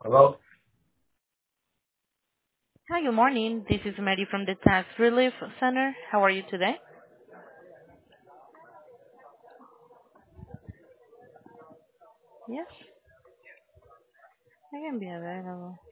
Hello? Hi, good morning. This is Mary from the Tax Relief Center. How are you today? Yes, I can be available.